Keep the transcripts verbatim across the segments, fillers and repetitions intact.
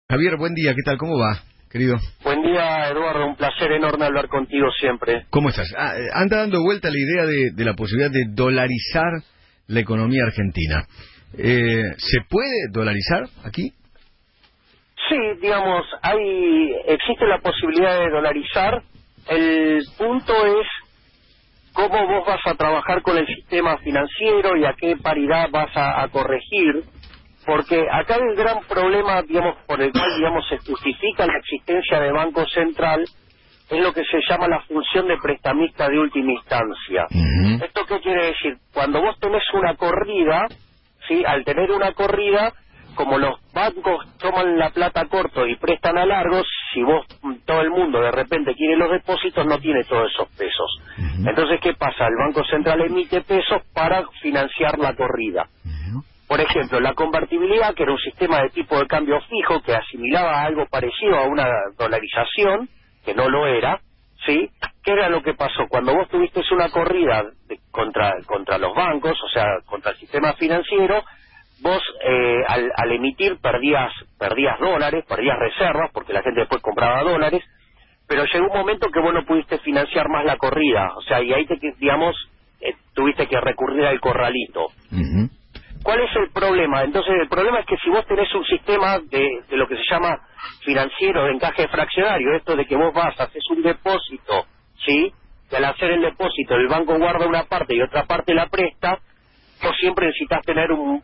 Javier, buen día, ¿qué tal? ¿Cómo va, querido? Buen día, Eduardo, un placer enorme hablar contigo siempre. ¿Cómo estás? Ah, anda dando vuelta la idea de, de la posibilidad de dolarizar la economía argentina. Eh, ¿Se puede dolarizar aquí? Sí, digamos, hay existe la posibilidad de dolarizar. El punto es cómo vos vas a trabajar con el sistema financiero y a qué paridad vas a, a corregir. Porque acá el gran problema, digamos, por el cual, digamos, se justifica la existencia de Banco Central es lo que se llama la función de prestamista de última instancia. Uh-huh. ¿Esto qué quiere decir? Cuando vos tenés una corrida, ¿sí? Al tener una corrida, como los bancos toman la plata a corto y prestan a largo, si vos, todo el mundo de repente quiere los depósitos, no tiene todos esos pesos. Uh-huh. Entonces, ¿qué pasa? El Banco Central emite pesos para financiar la corrida. Uh-huh. Por ejemplo, la convertibilidad, que era un sistema de tipo de cambio fijo que asimilaba algo parecido a una dolarización, que no lo era, ¿sí? ¿Qué era lo que pasó? Cuando vos tuviste una corrida de, contra contra los bancos, o sea, contra el sistema financiero, vos eh, al, al emitir perdías perdías dólares, perdías reservas, porque la gente después compraba dólares, pero llegó un momento que vos no pudiste financiar más la corrida, o sea, y ahí te, digamos, eh, tuviste que recurrir al corralito. Uh-huh. ¿Cuál es el problema? Entonces, el problema es que si vos tenés un sistema de, de lo que se llama financiero de encaje fraccionario, esto de que vos vas, haces un depósito, ¿sí? Y al hacer el depósito el banco guarda una parte y otra parte la presta, vos siempre necesitas tener un,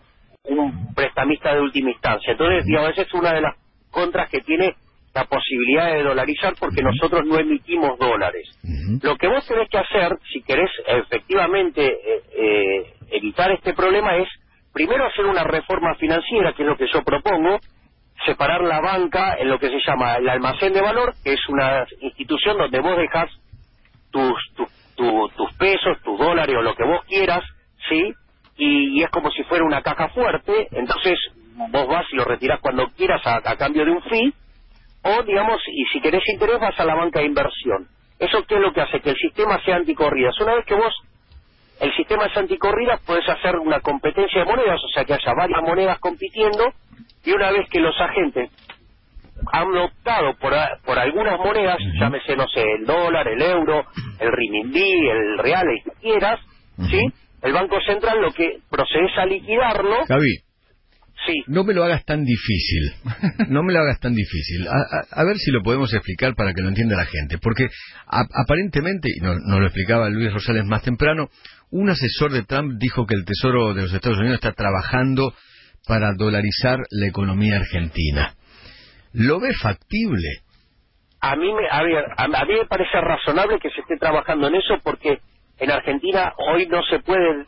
un prestamista de última instancia. Entonces, digamos, esa es una de las contras que tiene la posibilidad de dolarizar, porque nosotros no emitimos dólares. Uh-huh. Lo que vos tenés que hacer, si querés efectivamente eh, eh, evitar este problema, es primero hacer una reforma financiera, que es lo que yo propongo, separar la banca en lo que se llama el almacén de valor, que es una institución donde vos dejas tus, tus, tu, tus pesos, tus dólares o lo que vos quieras, ¿sí? Y, y es como si fuera una caja fuerte, entonces vos vas y lo retirás cuando quieras a, a cambio de un fee, o digamos, y si querés interés vas a la banca de inversión. ¿Eso qué es lo que hace? Que el sistema sea anticorridas. Una vez que vos el sistema es anticorridas, podés hacer una competencia de monedas, o sea que haya varias monedas compitiendo, y una vez que los agentes han optado por, a, por algunas monedas, uh-huh. llámese, no sé, el dólar, el euro, el renminbi, el real, el que quieras, uh-huh. ¿sí? El Banco Central lo que procede es a liquidarlo. Javi, sí. No me lo hagas tan difícil, no me lo hagas tan difícil. A, a, a ver si lo podemos explicar para que lo entienda la gente, porque a, aparentemente, y nos no lo explicaba Luis Rosales más temprano, un asesor de Trump dijo que el Tesoro de los Estados Unidos está trabajando para dolarizar la economía argentina. ¿Lo ve factible? A mí me, a ver, a, a mí me parece razonable que se esté trabajando en eso, porque en Argentina hoy no se puede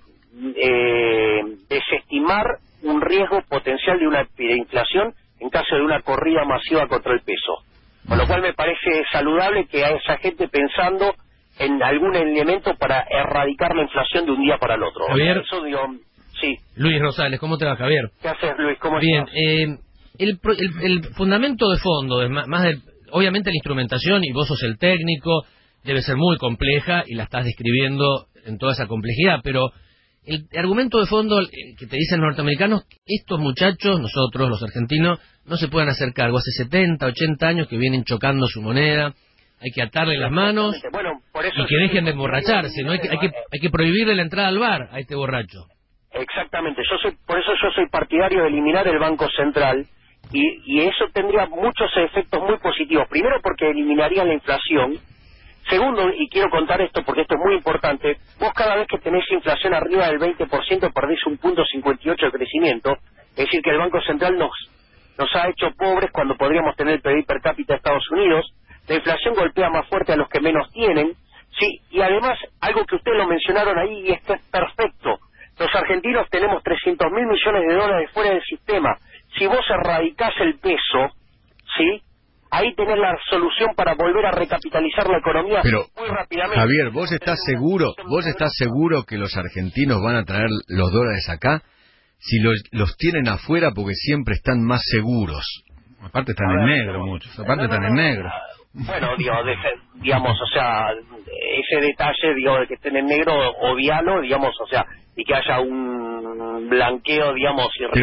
eh, desestimar un riesgo potencial de una de inflación en caso de una corrida masiva contra el peso. Con lo cual me parece saludable que haya esa gente pensando en algún elemento para erradicar la inflación de un día para el otro. Javier, eso digo, sí. Luis Rosales, ¿cómo te va, Javier? ¿Qué haces, Luis? ¿Cómo Bien, estás? eh, el, el, el fundamento de fondo, es más, más de, obviamente la instrumentación, y vos sos el técnico, debe ser muy compleja y la estás describiendo en toda esa complejidad, pero el argumento de fondo que te dicen los norteamericanos, estos muchachos, nosotros, los argentinos, no se pueden hacer cargo. Hace setenta, ochenta años que vienen chocando su moneda, hay que atarle las manos bueno, por eso y que dejen de emborracharse, ¿no? Hay que, hay que, hay que prohibirle la entrada al bar a este borracho. Exactamente, yo soy, por eso yo soy partidario de eliminar el Banco Central, y, y eso tendría muchos efectos muy positivos. Primero, porque eliminaría la inflación. Segundo, y quiero contar esto porque esto es muy importante, vos cada vez que tenés inflación arriba del veinte por ciento perdés un punto cincuenta y ocho de crecimiento, es decir que el Banco Central nos, nos ha hecho pobres cuando podríamos tener el P I B per cápita de Estados Unidos. La inflación golpea más fuerte a los que menos tienen, sí, y además, algo que ustedes lo mencionaron ahí, y esto es perfecto, los argentinos tenemos trescientos mil millones de dólares fuera del sistema. Si vos erradicás el peso, sí, ahí tenés la solución para volver a recapitalizar la economía. Pero, muy rápidamente. Javier, ¿vos estás seguro, vos estás seguro que los argentinos van a traer los dólares acá? Si los, los tienen afuera, porque siempre están más seguros. Aparte están en negro muchos, aparte están en negro. Bueno, digo, de, digamos, o sea, ese detalle, digo, de que estén en negro, obvialo, digamos, o sea, y que haya un blanqueo, digamos, Pero,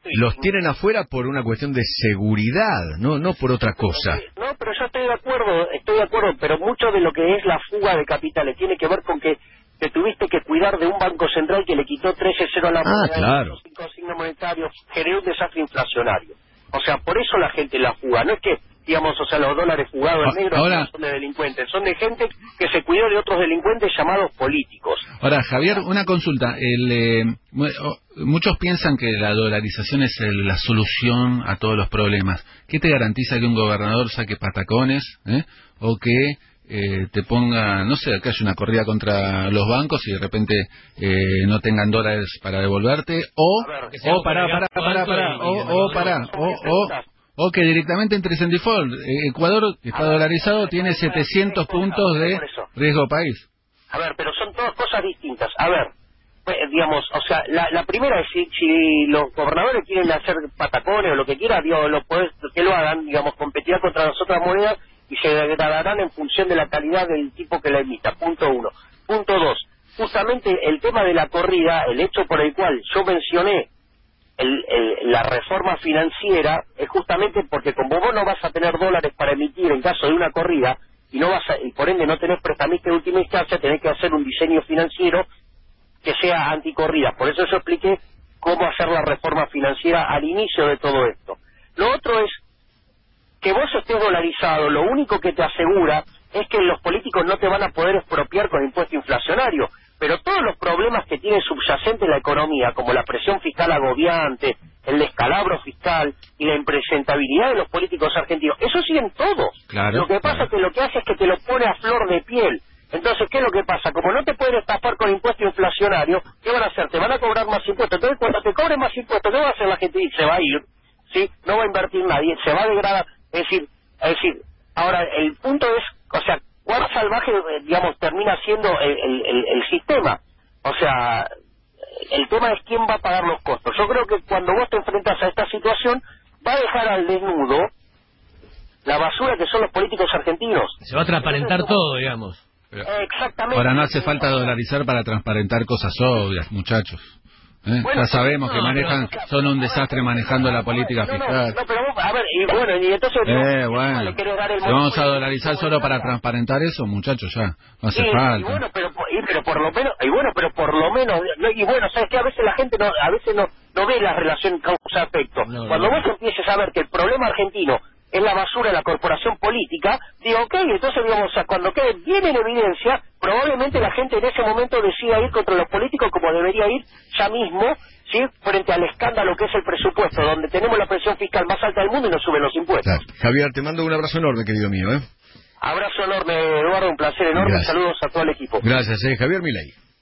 los tienen afuera por una cuestión de seguridad, no no por otra cosa. No, pero yo estoy de acuerdo, estoy de acuerdo, pero mucho de lo que es la fuga de capitales tiene que ver con que te tuviste que cuidar de un banco central que le quitó trece cero a la Ah, moneda, claro. cinco signos monetarios, generó un desastre inflacionario. O sea, por eso la gente la fuga, no es que, digamos, o sea, los dólares fugados en negro Ahora, no son de delincuentes, son de gente que se cuidó de otros delincuentes llamados políticos. ahora, Javier, una consulta. El, eh, mu- oh, muchos piensan que la dolarización es el- la solución a todos los problemas. ¿Qué te garantiza que un gobernador saque patacones, eh? o que eh, te ponga, no sé, que haya una corrida contra los bancos y de repente eh, no tengan dólares para devolverte? O, A ver, o para, para, para, para, o, o para, o, o, o que directamente entres en default. Eh, Ecuador, que está A ver, dolarizado, tiene setecientos puntos de por eso. riesgo país. A ver, pero son todas cosas distintas. A ver, pues, digamos, o sea, la, la primera es si, si los gobernadores quieren hacer patacones o lo que quieran, digo, lo podés, que lo hagan, digamos, competirán contra las otras monedas y se degradarán en función de la calidad del tipo que la emita. Punto uno. Punto dos. Justamente el tema de la corrida, el hecho por el cual yo mencioné el, el, la reforma financiera es justamente porque como vos no vas a tener dólares para emitir en caso de una corrida y no vas a, y por ende no tenés prestamista de última instancia, tenés que hacer un diseño financiero que sea anticorrida. Por eso yo expliqué cómo hacer la reforma financiera al inicio de todo esto. Lo otro es que vos estés dolarizado, lo único que te asegura es que los políticos no te van a poder expropiar con impuesto inflacionario, pero todos los problemas que tiene subyacente la economía, como la presión fiscal agobiante, el descalabro fiscal y la impresentabilidad de los políticos argentinos, eso siguen todos. Claro, lo que pasa claro. es que lo que hace es que te lo pone a flor de piel. Entonces, ¿qué es lo que pasa? Como no te pueden estafar con impuesto inflacionario, ¿qué van a hacer? Te van a cobrar más impuestos. Entonces, cuando te cobren más impuestos, ¿qué va a hacer la gente? Y se va a ir, ¿sí? No va a invertir nadie, se va a degradar. Es decir, es decir, ahora el punto es, o sea, cuán salvaje, eh, digamos, termina siendo el, el, el, el sistema. O sea, el tema es quién va a pagar los costos. Yo creo que cuando vos te enfrentas a esta situación, va a dejar al desnudo la basura que son los políticos argentinos. Se va a transparentar todo, digamos. Eh, exactamente. Ahora no hace falta dolarizar para transparentar cosas obvias, muchachos. ¿Eh? Bueno, ya sabemos no, que manejan, pero- son un desastre manejando la política no, no, fiscal. no, pero vos, a ver, y bueno, y entonces... Eh, no, bueno, le querés dar el si vamos a monopolio dolarizar de solo para nada. transparentar eso, muchachos, ya, no hace Sí, y falta. bueno, pero, y, pero por lo menos, y bueno, pero por lo menos, no, y bueno, sabes que a veces la gente no, a veces no, no ve la relación causa-efecto. No, Cuando no. vos empieces a ver que el problema argentino es la basura de la corporación política, digo, ok, entonces digamos, o sea, cuando quede bien en evidencia, probablemente la gente en ese momento decida ir contra los políticos como debería ir ya mismo, ¿sí? Frente al escándalo que es el presupuesto, donde tenemos la presión fiscal más alta del mundo y nos suben los impuestos. Claro. Javier, te mando un abrazo enorme, querido mío, ¿eh? Abrazo enorme, Eduardo, un placer enorme, Gracias. saludos a todo el equipo. Gracias, eh, Javier Milei.